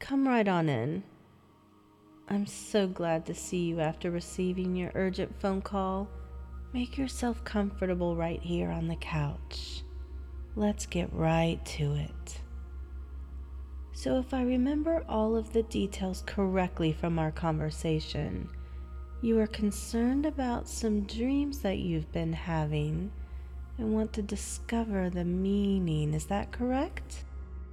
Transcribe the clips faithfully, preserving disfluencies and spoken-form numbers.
Come right on in. I'm so glad to see you after receiving your urgent phone call. Make yourself comfortable right here on the couch. Let's get right to it. So, if I remember all of the details correctly from our conversation, you are concerned about some dreams that you've been having and want to discover the meaning. Is that correct?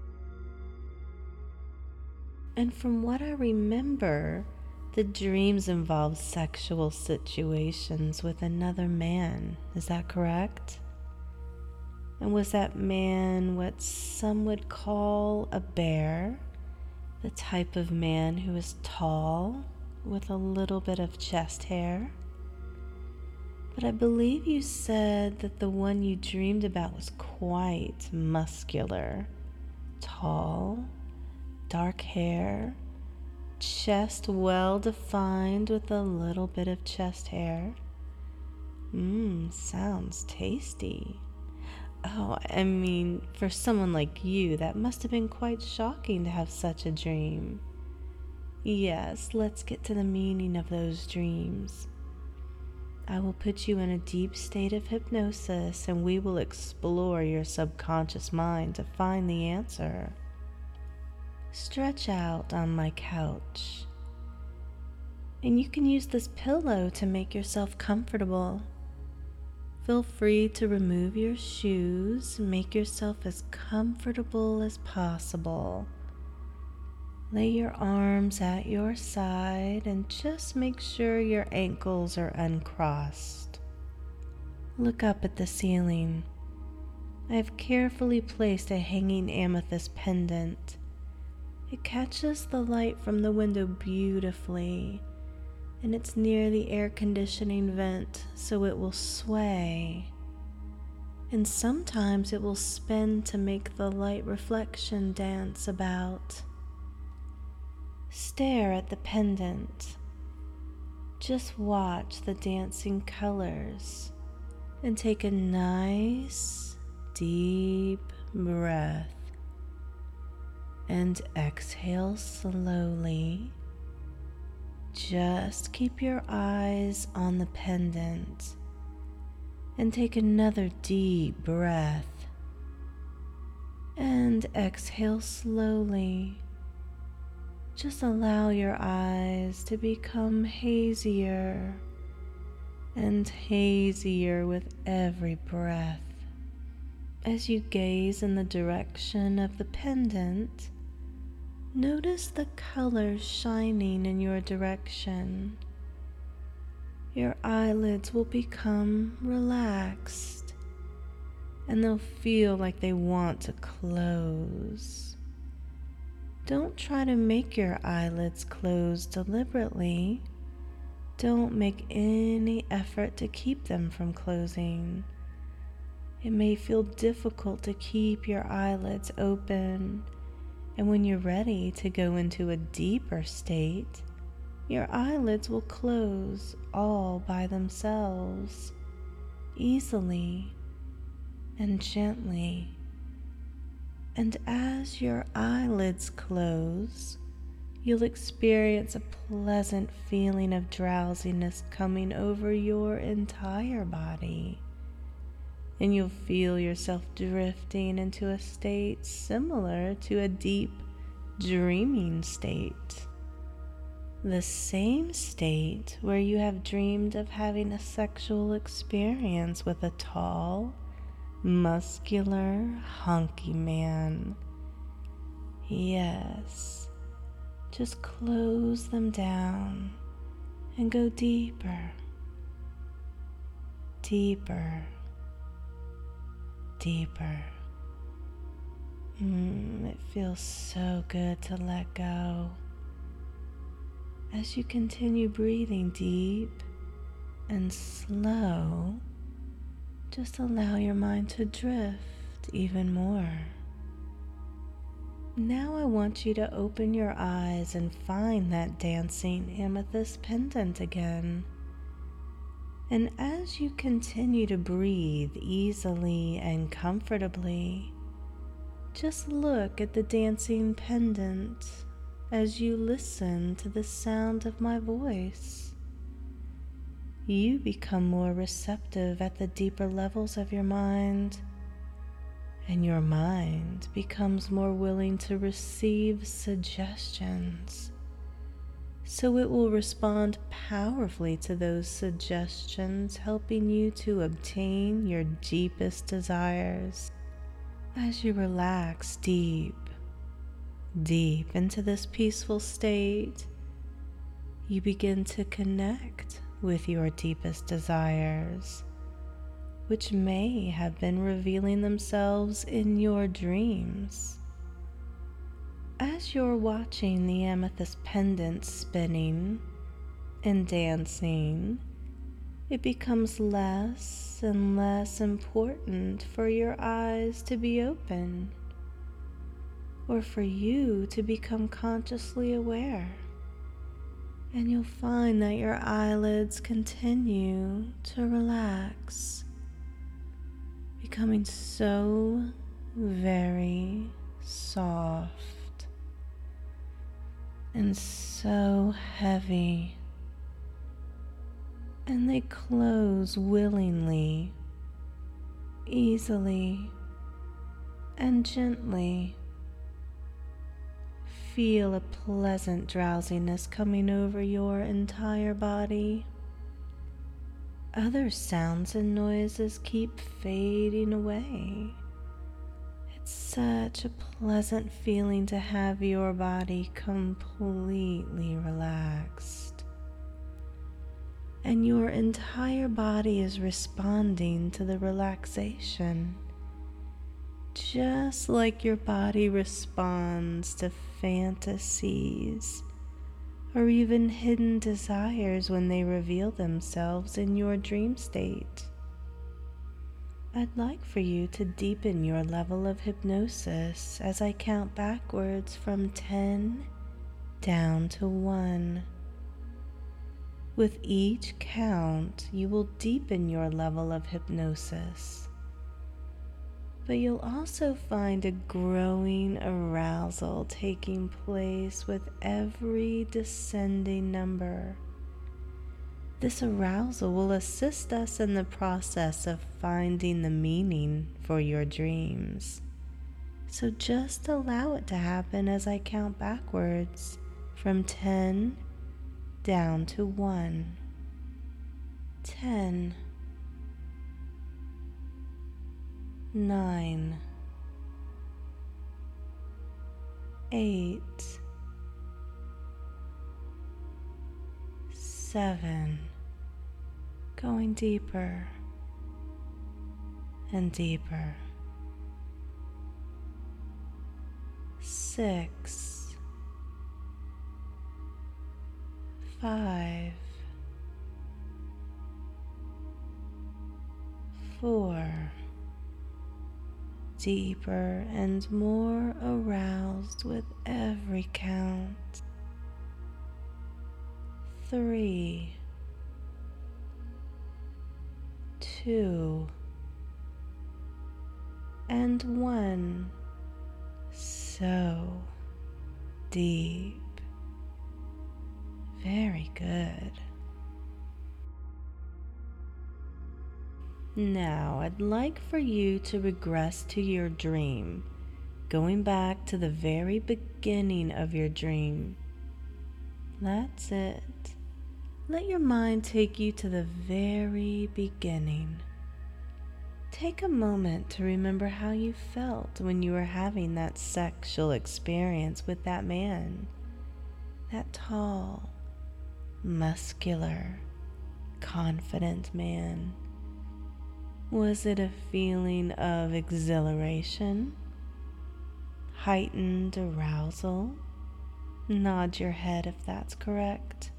And from what I remember, the dreams involve sexual situations with another man. Is that correct? And was that man what some would call a bear? The type of man who is tall with a little bit of chest hair? But I believe you said that the one you dreamed about was quite muscular, tall, dark hair, chest well defined with a little bit of chest hair. Mmm, sounds tasty. Oh, I mean, for someone like you, that must have been quite shocking to have such a dream. Yes, let's get to the meaning of those dreams. I will put you in a deep state of hypnosis and we will explore your subconscious mind to find the answer. Stretch out on my couch. And you can use this pillow to make yourself comfortable. Feel free to remove your shoes and make yourself as comfortable as possible. Lay your arms at your side and just make sure your ankles are uncrossed. Look up at the ceiling. I have carefully placed a hanging amethyst pendant. It catches the light from the window beautifully, and it's near the air conditioning vent, so it will sway. And sometimes it will spin to make the light reflection dance about. Stare at the pendant. Just watch the dancing colors and take a nice, deep breath. And exhale slowly. Just keep your eyes on the pendant and take another deep breath and exhale slowly. Just allow your eyes to become hazier and hazier with every breath. As you gaze in the direction of the pendant, notice the colors shining in your direction. Your eyelids will become relaxed and they'll feel like they want to close. Don't try to make your eyelids close deliberately. Don't make any effort to keep them from closing. It may feel difficult to keep your eyelids open. And when you're ready to go into a deeper state, your eyelids will close all by themselves, easily and gently. And as your eyelids close, you'll experience a pleasant feeling of drowsiness coming over your entire body. And you'll feel yourself drifting into a state similar to a deep dreaming state. The same state where you have dreamed of having a sexual experience with a tall, muscular, hunky man. Yes, just close them down and go deeper, deeper. Deeper. Mm, it feels so good to let go. As you continue breathing deep and slow, just allow your mind to drift even more. Now I want you to open your eyes and find that dancing amethyst pendant again. And as you continue to breathe easily and comfortably, just look at the dancing pendant. as you listen to the sound of my voice. You become more receptive at the deeper levels of your mind, and your mind becomes more willing to receive suggestions. So it will respond powerfully to those suggestions, helping you to obtain your deepest desires. As you relax deep, deep into this peaceful state, you begin to connect with your deepest desires, which may have been revealing themselves in your dreams. As you're watching the amethyst pendant spinning and dancing, it becomes less and less important for your eyes to be open, or for you to become consciously aware. And you'll find that your eyelids continue to relax, becoming so very soft and so heavy, and they close willingly, easily, and gently. Feel a pleasant drowsiness coming over your entire body. Other sounds and noises keep fading away. It's such a pleasant feeling to have your body completely relaxed. And your entire body is responding to the relaxation, just like your body responds to fantasies or even hidden desires when they reveal themselves in your dream state. I'd like for you to deepen your level of hypnosis as I count backwards from ten down to one. With each count, you will deepen your level of hypnosis, but you'll also find a growing arousal taking place with every descending number. This arousal will assist us in the process of finding the meaning for your dreams. So just allow it to happen as I count backwards from ten down to one. ten, nine, eight, seven, going deeper and deeper, six, five, four, deeper and more aroused with every count, three, two, and one, so deep. Very good. Now, I'd like for you to regress to your dream, going back to the very beginning of your dream. That's it. Let your mind take you to the very beginning. Take a moment to remember how you felt when you were having that sexual experience with that man, that tall, muscular, confident man. Was it a feeling of exhilaration, heightened arousal? Nod your head if that's correct.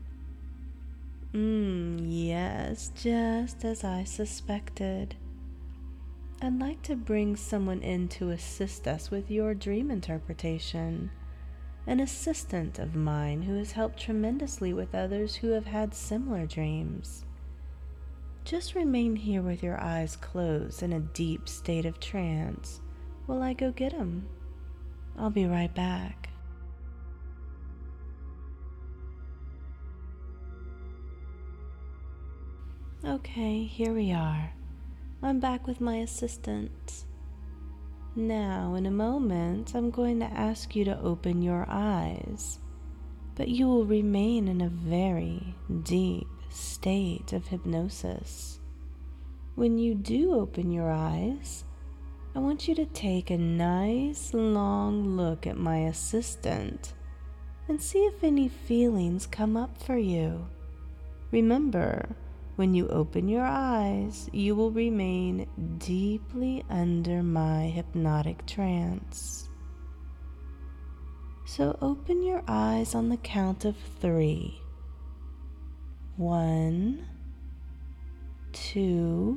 Mmm, yes, just as I suspected. I'd like to bring someone in to assist us with your dream interpretation. An assistant of mine who has helped tremendously with others who have had similar dreams. Just remain here with your eyes closed in a deep state of trance while I go get him. I'll be right back. Okay, here we are. I'm back with my assistant. Now, in a moment, I'm going to ask you to open your eyes, but you will remain in a very deep state of hypnosis. When you do open your eyes, I want you to take a nice long look at my assistant and see if any feelings come up for you. Remember, when you open your eyes, you will remain deeply under my hypnotic trance. So open your eyes on the count of three. One, two,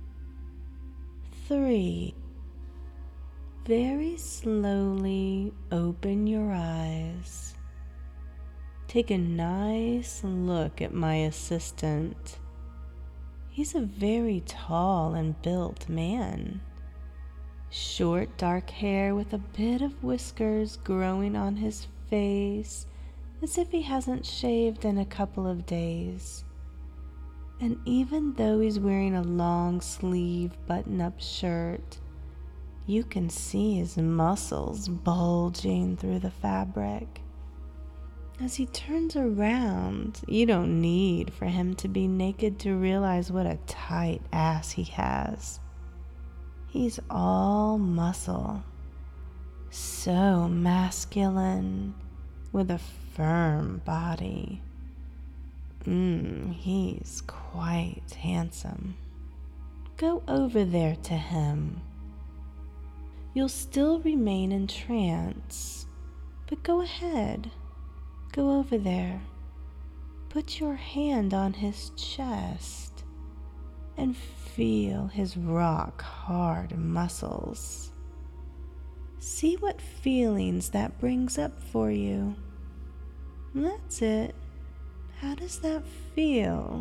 three. Very slowly open your eyes. Take a nice look at my assistant. He's a very tall and built man. Short dark hair with a bit of whiskers growing on his face as if he hasn't shaved in a couple of days. And even though he's wearing a long sleeve button-up shirt, you can see his muscles bulging through the fabric. As he turns around, you don't need for him to be naked to realize what a tight ass he has. He's all muscle, so masculine, with a firm body. Mmm, he's quite handsome. Go over there to him. You'll still remain in trance, but go ahead. Go over there. Put your hand on his chest and feel his rock-hard muscles. See what feelings that brings up for you. That's it. How does that feel?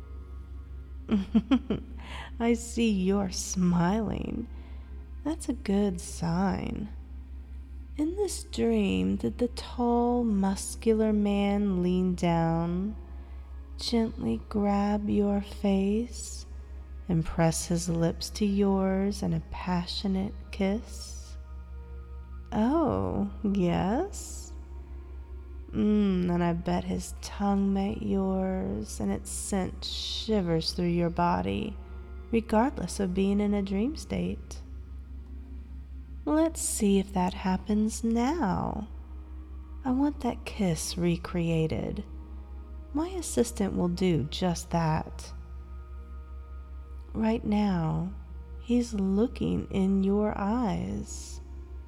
I see you're smiling. That's a good sign. In this dream, did the tall, muscular man lean down, gently grab your face, and press his lips to yours in a passionate kiss? Oh, yes? Mmm, and I bet his tongue met yours, and it sent shivers through your body, regardless of being in a dream state. Let's see if that happens now. I want that kiss recreated. My assistant will do just that. Right now, he's looking in your eyes.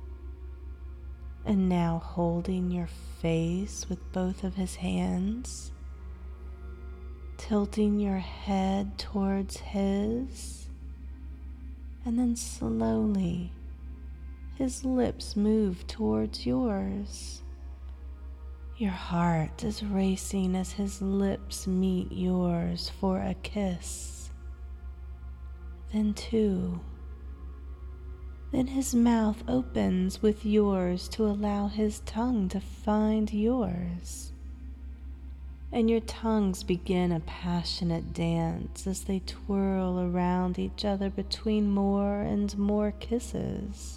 And now holding your face with both of his hands, tilting your head towards his, and then slowly his lips move towards yours. Your heart is racing as his lips meet yours for a kiss. Then two. Then his mouth opens with yours to allow his tongue to find yours. And your tongues begin a passionate dance as they twirl around each other between more and more kisses.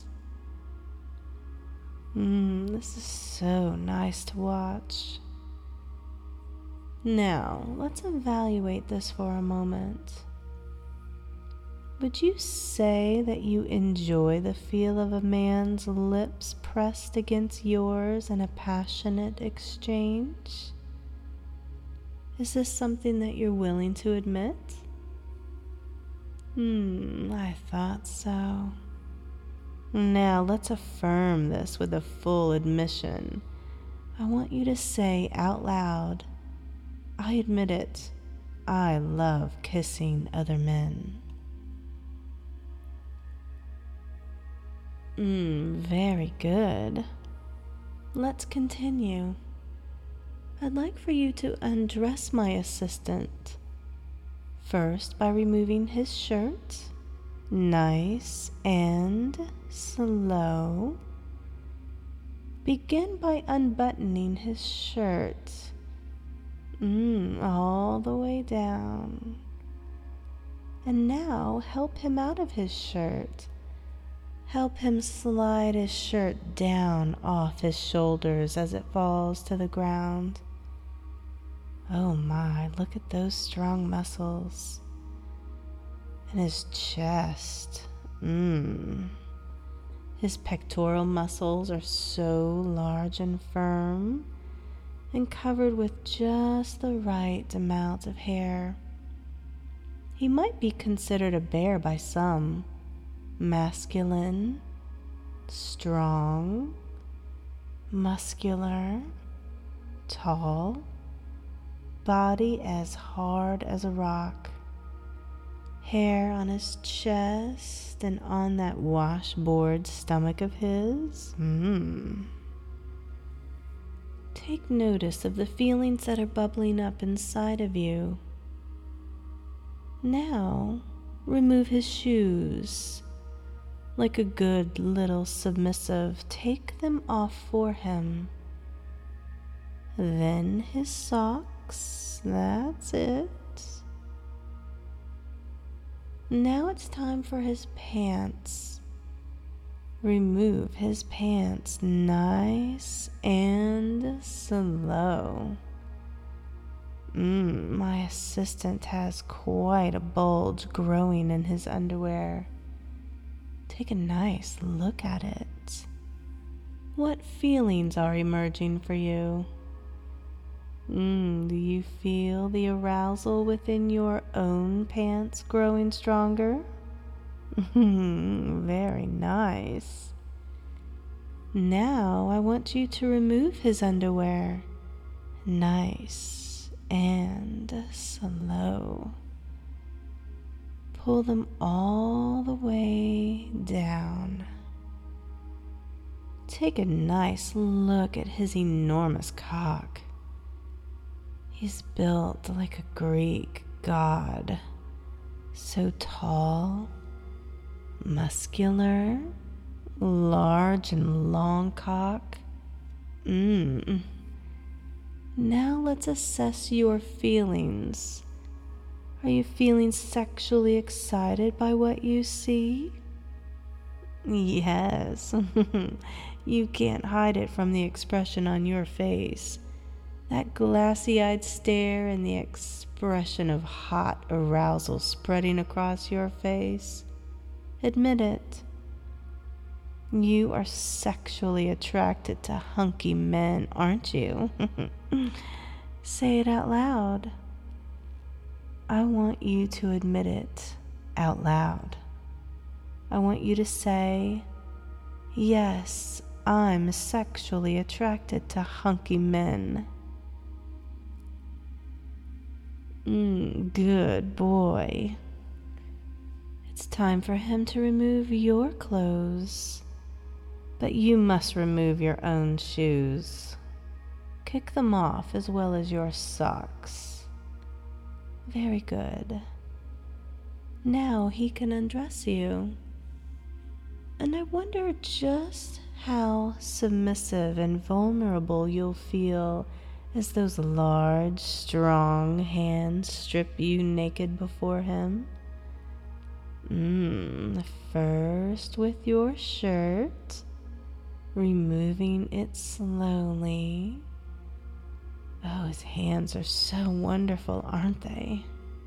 Mmm, this is so nice to watch. Now, let's evaluate this for a moment. Would you say that you enjoy the feel of a man's lips pressed against yours in a passionate exchange? Is this something that you're willing to admit? Hmm, I thought so. Now let's affirm this with a full admission. I want you to say out loud, I admit it, I love kissing other men. Mmm, very good. Let's continue. I'd like for you to undress my assistant. First, by removing his shirt. Nice and slow. Begin by unbuttoning his shirt. Mmm, all the way down. And now help him out of his shirt. Help him slide his shirt down off his shoulders as it falls to the ground. Oh my, look at those strong muscles. And his chest. Mmm. His pectoral muscles are so large and firm and covered with just the right amount of hair. He might be considered a bear by some. Masculine, strong, muscular, tall, body as hard as a rock, hair on his chest and on that washboard stomach of his. Hmm. Take notice of the feelings that are bubbling up inside of you. Now, remove his shoes. Like a good little submissive, take them off for him. Then his socks, that's it. Now it's time for his pants. Remove his pants nice and slow. Mm, my assistant has quite a bulge growing in his underwear. Take a nice look at it. What feelings are emerging for you? Mm, do you feel the arousal within your own pants growing stronger? Very nice. Now I want you to remove his underwear. Nice and slow. Pull them all the way down. Take a nice look at his enormous cock. He's built like a Greek god. So tall, muscular, large and long cock. Mmm. Now let's assess your feelings. Are you feeling sexually excited by what you see? Yes. You can't hide it from the expression on your face. That glassy-eyed stare and the expression of hot arousal spreading across your face. Admit it. You are sexually attracted to hunky men, aren't you? Say it out loud. I want you to admit it out loud. I want you to say, yes, I'm sexually attracted to hunky men. Mm, good boy. It's time for him to remove your clothes, but you must remove your own shoes. Kick them off as well as your socks. Very good. Now he can undress you. And I wonder just how submissive and vulnerable you'll feel as those large, strong hands strip you naked before him. Mm, first with your shirt, removing it slowly. Oh, his hands are so wonderful, aren't they?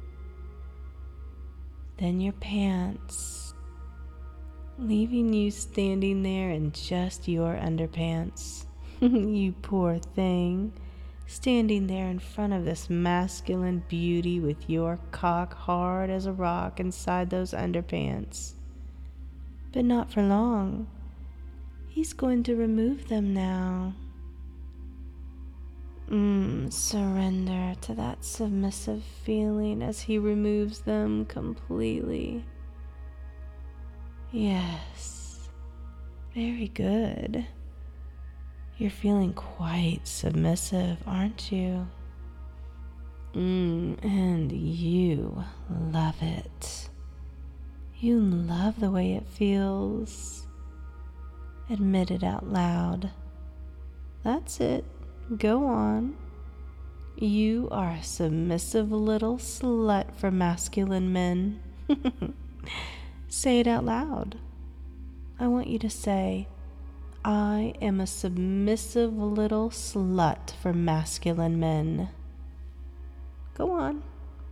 Then your pants, leaving you standing there in just your underpants. You poor thing, standing there in front of this masculine beauty with your cock hard as a rock inside those underpants. But not for long. He's going to remove them now. Mm, surrender to that submissive feeling as he removes them completely. Yes, very good. You're feeling quite submissive, aren't you? Mm, and you love it. You love the way it feels. Admit it out loud. That's it. Go on. You are a submissive little slut for masculine men. Say it out loud. I want you to say, I am a submissive little slut for masculine men. Go on.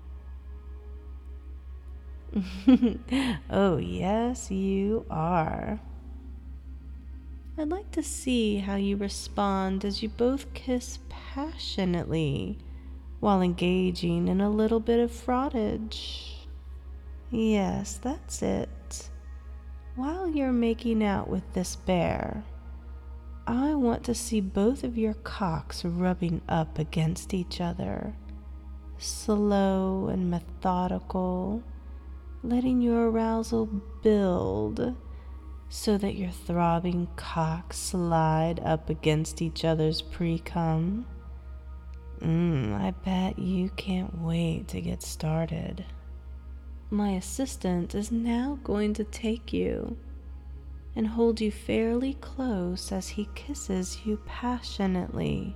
Oh, yes, you are. I'd like to see how you respond as you both kiss passionately while engaging in a little bit of frottage. Yes, that's it. While you're making out with this bear, I want to see both of your cocks rubbing up against each other, slow and methodical, letting your arousal build so that your throbbing cocks slide up against each other's pre-cum. Mmm, I bet you can't wait to get started. My assistant is now going to take you and hold you fairly close as he kisses you passionately.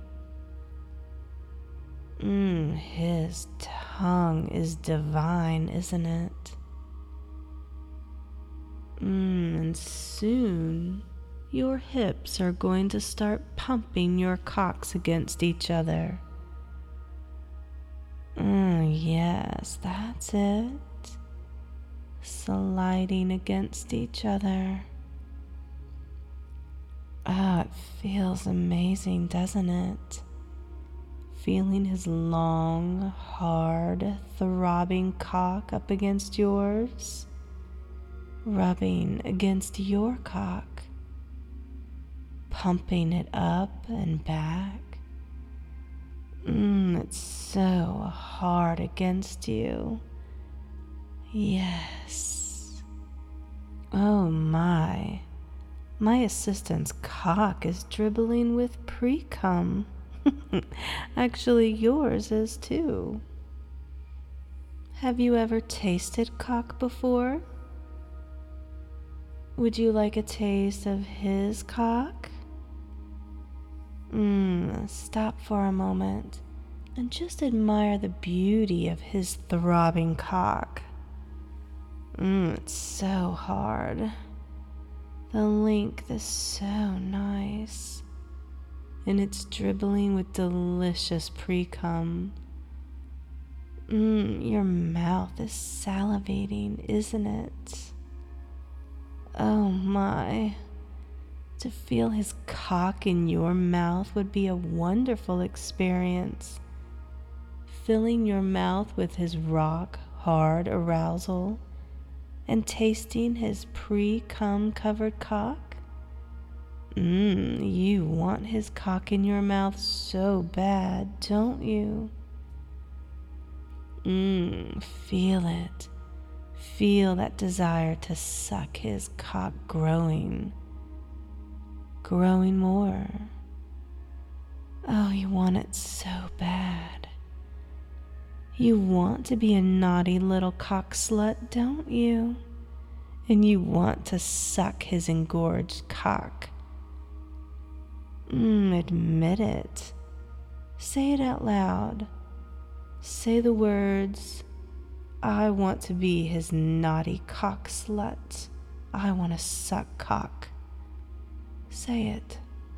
Mmm, his tongue is divine, isn't it? Mmm, and soon your hips are going to start pumping your cocks against each other. Mmm, yes, that's it. Sliding against each other. Ah, it feels amazing, doesn't it? Feeling his long, hard, throbbing cock up against yours, rubbing against your cock, pumping it up and back. Mmm, it's so hard against you. Yes. Oh my. My assistant's cock is dribbling with pre-cum. Actually, yours is too. Have you ever tasted cock before? Would you like a taste of his cock? Mmm, stop for a moment and just admire the beauty of his throbbing cock. Mmm, it's so hard. The length is so nice, and it's dribbling with delicious pre-cum. Mmm, your mouth is salivating, isn't it? Oh my, to feel his cock in your mouth would be a wonderful experience. Filling your mouth with his rock hard arousal and tasting his pre-cum covered cock? Mmm, you want his cock in your mouth so bad, don't you? Mmm, feel it. Feel that desire to suck his cock growing. Growing more. Oh, you want it so bad. You want to be a naughty little cock slut, don't you? And you want to suck his engorged cock. Mmm, admit it. Say it out loud. Say the words, I want to be his naughty cock slut. I want to suck cock. Say it.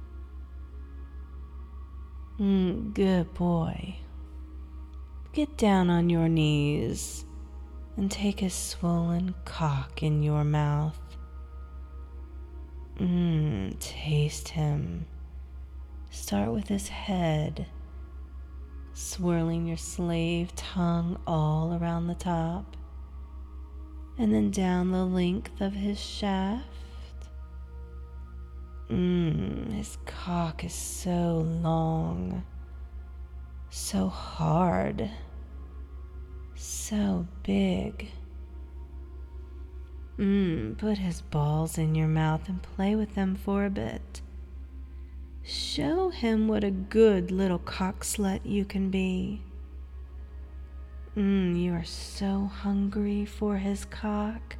Mmm, good boy. Get down on your knees and take his swollen cock in your mouth. Mmm, taste him. Start with his head, swirling your slave tongue all around the top, and then down the length of his shaft. Mmm, his cock is so long, so hard, so big. Mmm, put his balls in your mouth and play with them for a bit. Show him what a good little cock slut you can be. Mmm, you are so hungry for his cock.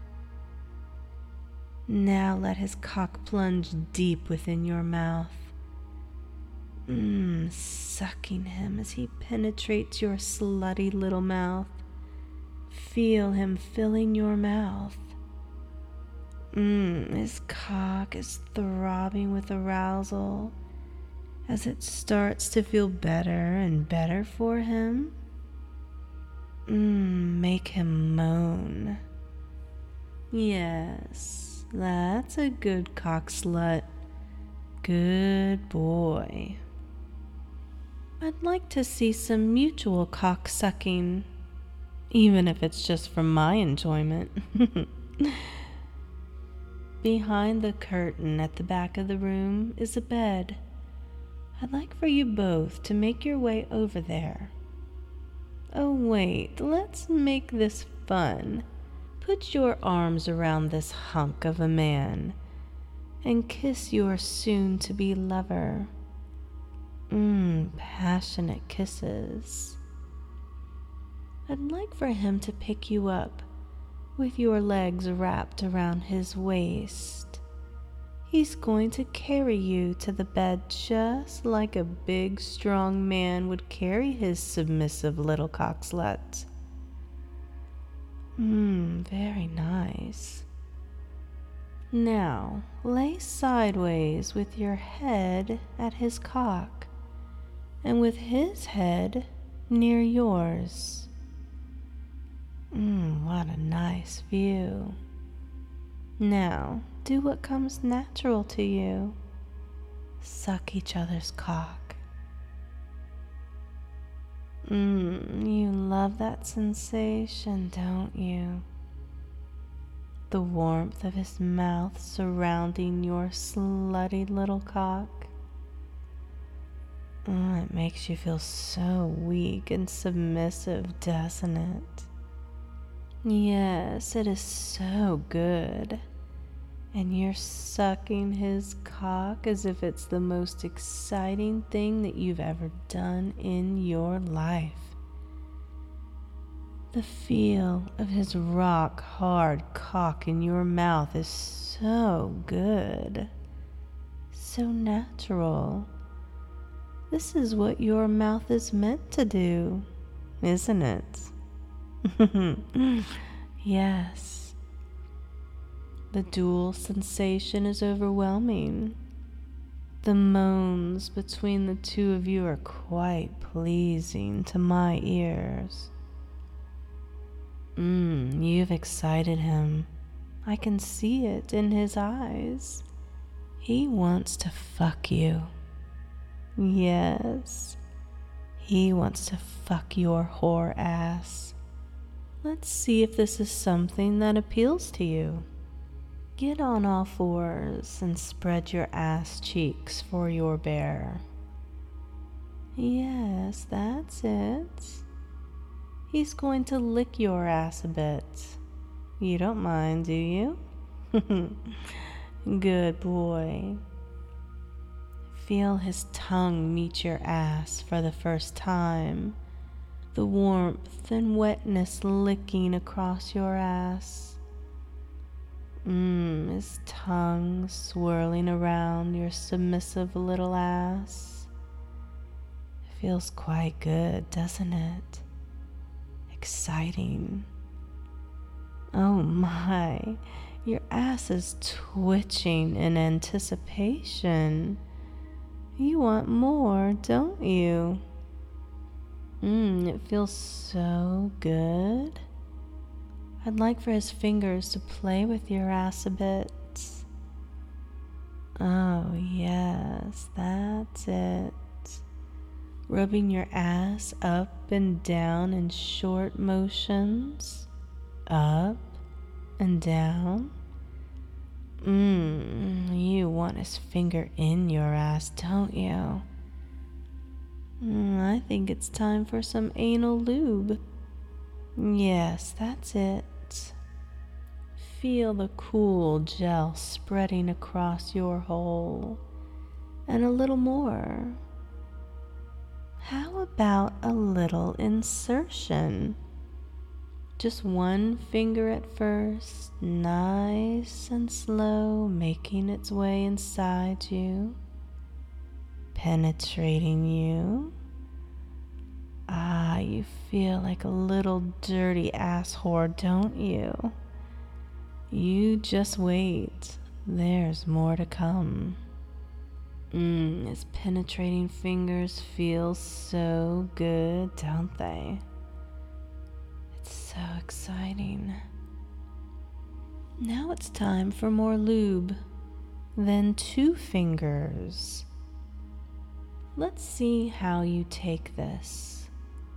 Now let his cock plunge deep within your mouth. Mmm, sucking him as he penetrates your slutty little mouth, Feel him filling your mouth. Mmm, his cock is throbbing with arousal as it starts to feel better and better for him. Mmm, make him moan. Yes, that's a good cock slut. Good boy. I'd like to see some mutual cock sucking, even if it's just for my enjoyment. Behind the curtain at the back of the room is a bed. I'd like for you both to make your way over there. Oh wait, let's make this fun. Put your arms around this hunk of a man and kiss your soon-to-be lover. Mmm, passionate kisses. I'd like for him to pick you up with your legs wrapped around his waist. He's going to carry you to the bed just like a big, strong man would carry his submissive little cock slut. Mmm, very nice. Now, lay sideways with your head at his cock and with his head near yours. Mmm, what a nice view. Now, do what comes natural to you. Suck each other's cock. Mmm, you love that sensation, don't you? The warmth of his mouth surrounding your slutty little cock. Oh, it makes you feel so weak and submissive, doesn't it? Yes, it is so good. And you're sucking his cock as if it's the most exciting thing that you've ever done in your life. The feel of his rock-hard cock in your mouth is so good, so natural. This is what your mouth is meant to do, isn't it? Yes. The dual sensation is overwhelming. The moans between the two of you are quite pleasing to my ears. Mmm, you've excited him. I can see it in his eyes. He wants to fuck you. Yes, he wants to fuck your whore ass. Let's see if this is something that appeals to you. Get on all fours and spread your ass cheeks for your bear. Yes, that's it. He's going to lick your ass a bit. You don't mind, do you? Good boy. Feel his tongue meet your ass for the first time. The warmth and wetness licking across your ass. Mmm, his tongue swirling around your submissive little ass. It feels quite good, doesn't it? Exciting. Oh my, your ass is twitching in anticipation. You want more, don't you? Mmm, it feels so good. I'd like for his fingers to play with your ass a bit. Oh yes, that's it. Rubbing your ass up and down in short motions. Up and down. Mmm, you want his finger in your ass, don't you? Mm, I think it's time for some anal lube. Yes, that's it. Feel the cool gel spreading across your hole. And a little more. How about a little insertion? Just one finger at first, nice and slow, making its way inside you, penetrating you. Ah, you feel like a little dirty ass whore, don't you? You just wait. There's more to come. Mmm, his penetrating fingers feel so good, don't they? It's so exciting. Now it's time for more lube. Then two fingers. Let's see how you take this.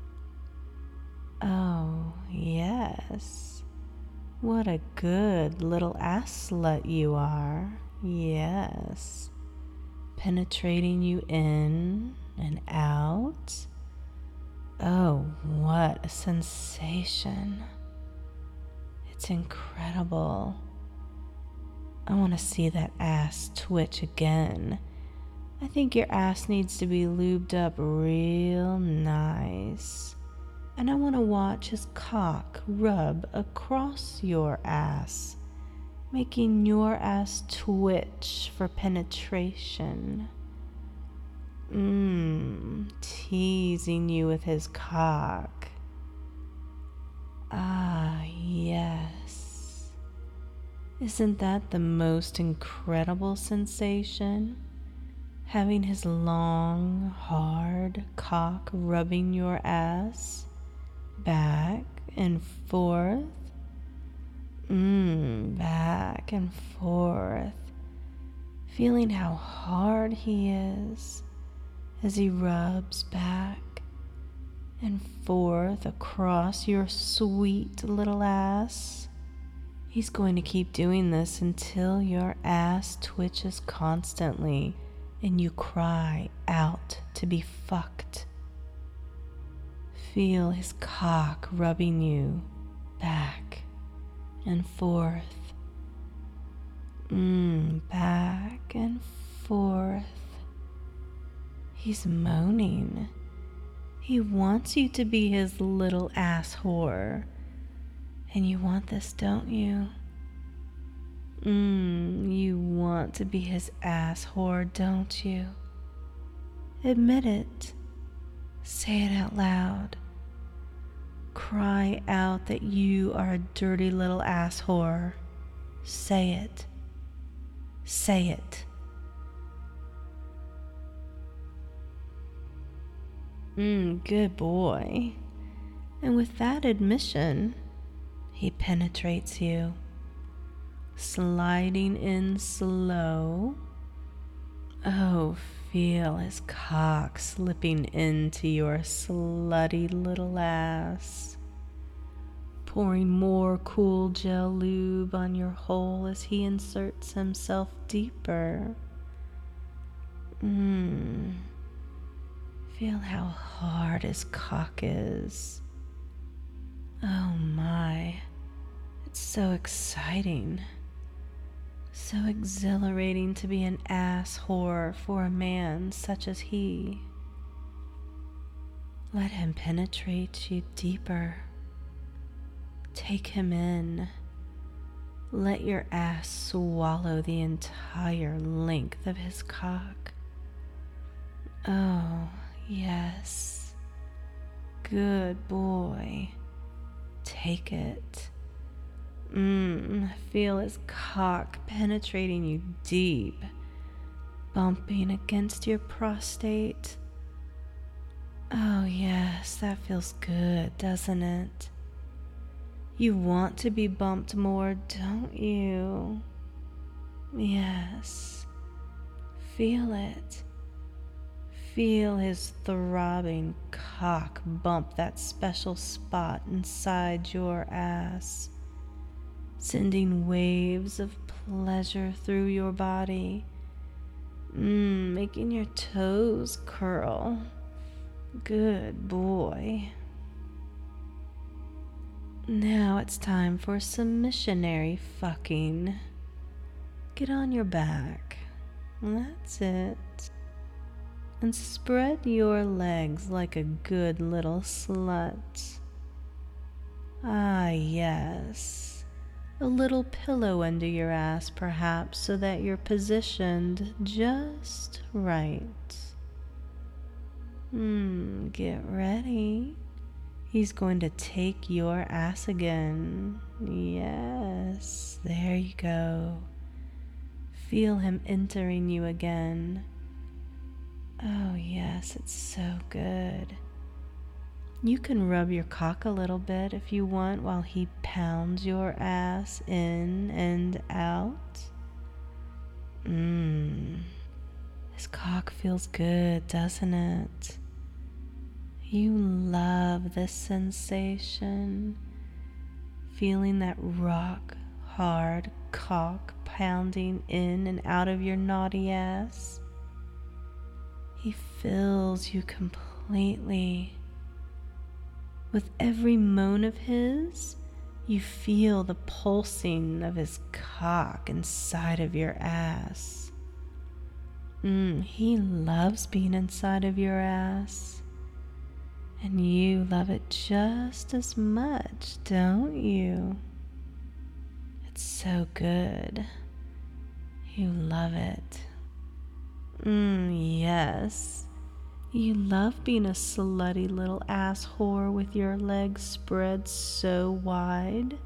Oh, yes. What a good little ass slut you are. Yes. Penetrating you in and out. Oh, what a sensation. It's incredible. I want to see that ass twitch again. I think your ass needs to be lubed up real nice. And I want to watch his cock rub across your ass, making your ass twitch for penetration. Mmm, teasing you with his cock. Ah, yes. Isn't that the most incredible sensation? Having his long, hard cock rubbing your ass back and forth. Mmm, back and forth. Feeling how hard he is as he rubs back and forth across your sweet little ass. He's going to keep doing this until your ass twitches constantly and you cry out to be fucked. Feel his cock rubbing you back and forth. Mmm, back and forth. He's moaning. He wants you to be his little ass whore. And you want this, don't you? Mmm, you want to be his ass whore, don't you? Admit it. Say it out loud. Cry out that you are a dirty little ass whore. Say it. Say it. Mmm, good boy. And with that admission, he penetrates you, sliding in slow. Oh, feel his cock slipping into your slutty little ass, pouring more cool gel lube on your hole as he inserts himself deeper. Mmm. Feel how hard his cock is. Oh my, it's so exciting. So exhilarating to be an ass whore for a man such as he. Let him penetrate you deeper. Take him in. Let your ass swallow the entire length of his cock. Oh, yes. Good boy. Take it. Mmm, feel his cock penetrating you deep, bumping against your prostate. Oh yes, that feels good, doesn't it? You want to be bumped more, don't you? Yes. Feel it. Feel his throbbing cock bump that special spot inside your ass, sending waves of pleasure through your body. Mmm, making your toes curl. Good boy. Now it's time for some missionary fucking. Get on your back. That's it. And spread your legs like a good little slut. Ah, yes. A little pillow under your ass, perhaps, so that you're positioned just right. Hmm, get ready. He's going to take your ass again. Yes, there you go. Feel him entering you again. Oh, yes, it's so good. You can rub your cock a little bit if you want while he pounds your ass in and out. Mmm. His cock feels good, doesn't it? You love this sensation. Feeling that rock hard cock pounding in and out of your naughty ass. He fills you completely. With every moan of his, you feel the pulsing of his cock inside of your ass. Mm, he loves being inside of your ass. And you love it just as much, don't you? It's so good. You love it. Mm, yes. You love being a slutty little ass whore with your legs spread so wide.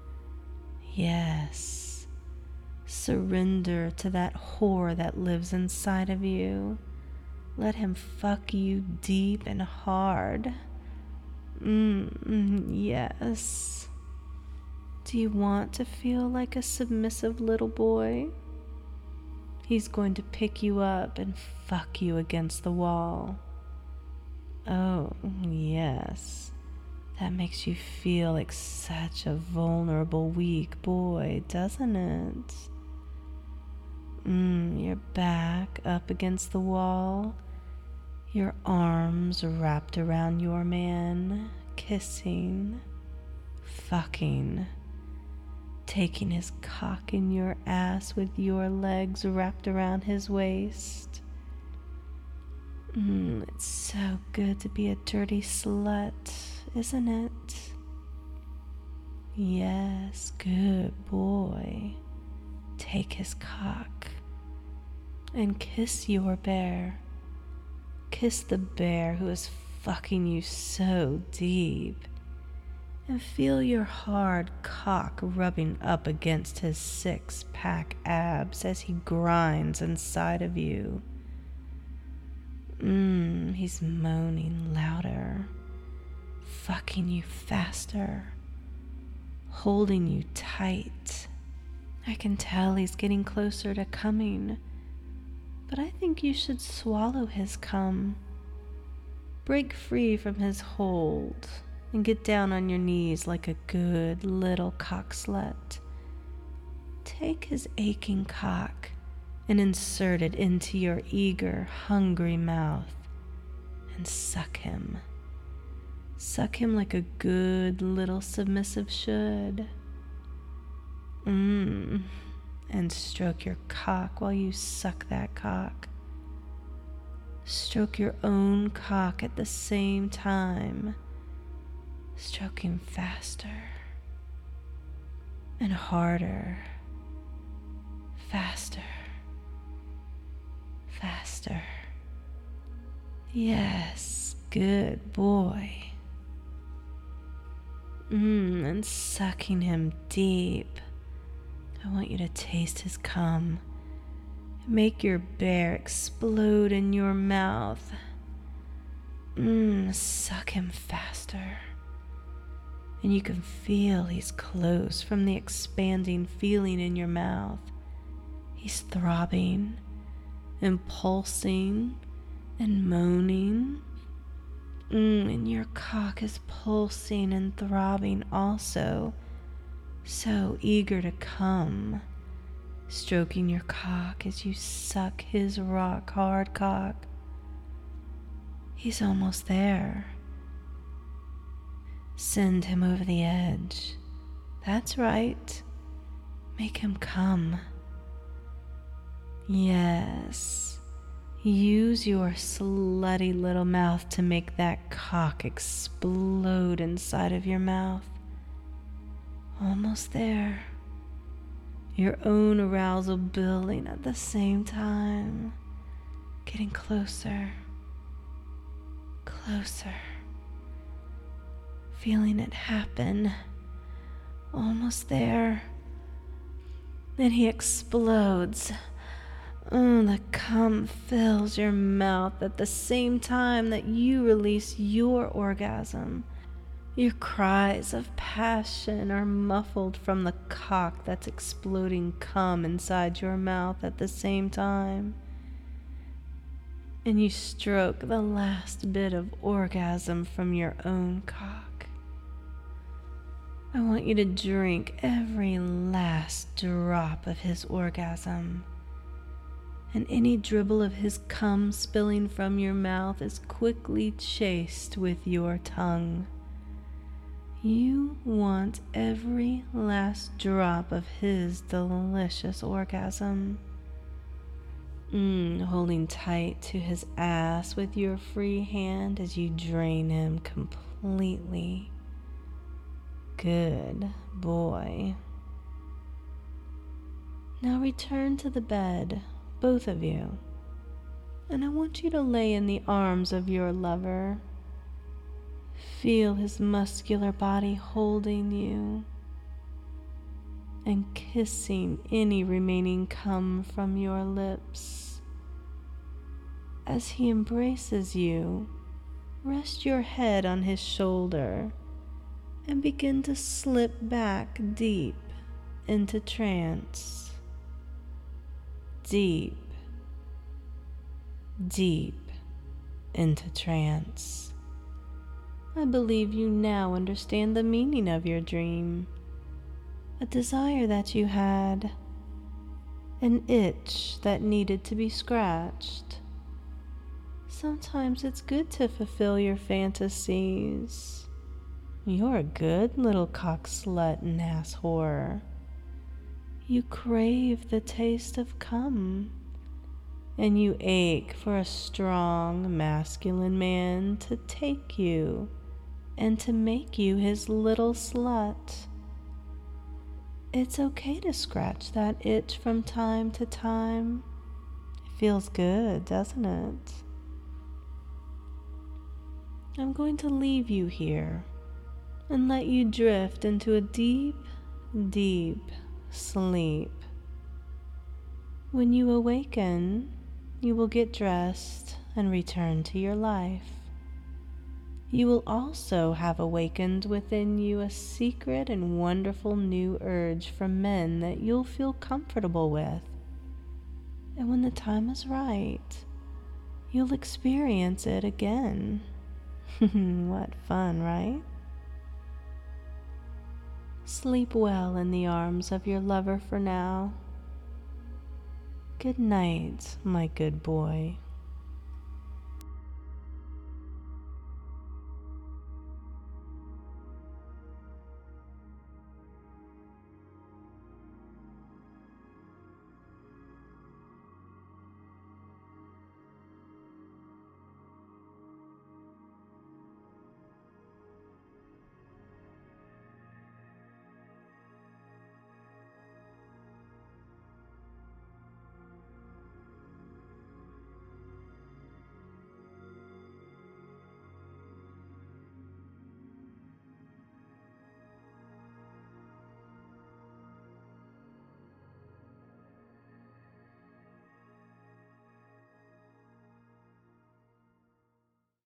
Yes. Surrender to that whore that lives inside of you. Let him fuck you deep and hard. Mm, yes. Do you want to feel like a submissive little boy? He's going to pick you up and fuck you against the wall. Oh, yes. That makes you feel like such a vulnerable, weak boy, doesn't it? Mm, your back up against the wall, your arms wrapped around your man, kissing, fucking, taking his cock in your ass with your legs wrapped around his waist. Mm, it's so good to be a dirty slut, isn't it? Yes, good boy. Take his cock and kiss your bear. Kiss the bear who is fucking you so deep. And feel your hard cock rubbing up against his six-pack abs as he grinds inside of you. Mmm, he's moaning louder, fucking you faster, holding you tight. I can tell he's getting closer to coming, but I think you should swallow his cum. Break free from his hold and get down on your knees like a good little cock slut. Take his aching cock and insert it into your eager, hungry mouth and suck him. Suck him like a good little submissive should. Mmm. And stroke your cock while you suck that cock. Stroke your own cock at the same time. Stroking faster and harder, faster, faster. Yes, good boy. Mmm, and sucking him deep. I want you to taste his cum. Make your bear explode in your mouth. Mmm, suck him faster. And you can feel he's close from the expanding feeling in your mouth. He's throbbing and pulsing and moaning. Mm, and your cock is pulsing and throbbing also, so eager to come. Stroking your cock as you suck his rock hard cock. He's almost there. Send him over the edge. That's right. Make him come. Yes. Use your slutty little mouth to make that cock explode inside of your mouth. Almost there. Your own arousal building at the same time. Getting closer. closer, feeling it happen. Almost there. Then he explodes. Oh, the cum fills your mouth at the same time that you release your orgasm. Your cries of passion are muffled from the cock that's exploding cum inside your mouth at the same time. And you stroke the last bit of orgasm from your own cock. I want you to drink every last drop of his orgasm. And any dribble of his cum spilling from your mouth is quickly chased with your tongue. You want every last drop of his delicious orgasm. Mm, holding tight to his ass with your free hand as you drain him completely. Good boy. Now return to the bed, both of you, and I want you to lay in the arms of your lover. Feel his muscular body holding you and kissing any remaining cum from your lips. As he embraces you, rest your head on his shoulder and begin to slip back deep into trance. Deep, deep into trance. I believe you now understand the meaning of your dream. A desire that you had, an itch that needed to be scratched. Sometimes it's good to fulfill your fantasies. You're a good little cock slut and ass whore. You crave the taste of cum, and you ache for a strong, masculine man to take you and to make you his little slut. It's okay to scratch that itch from time to time. It feels good, doesn't it? I'm going to leave you here and let you drift into a deep, deep sleep. When you awaken, you will get dressed and return to your life. You will also have awakened within you a secret and wonderful new urge for men that you'll feel comfortable with. And when the time is right, you'll experience it again. What fun, right? Sleep well in the arms of your lover for now. Good night, my good boy.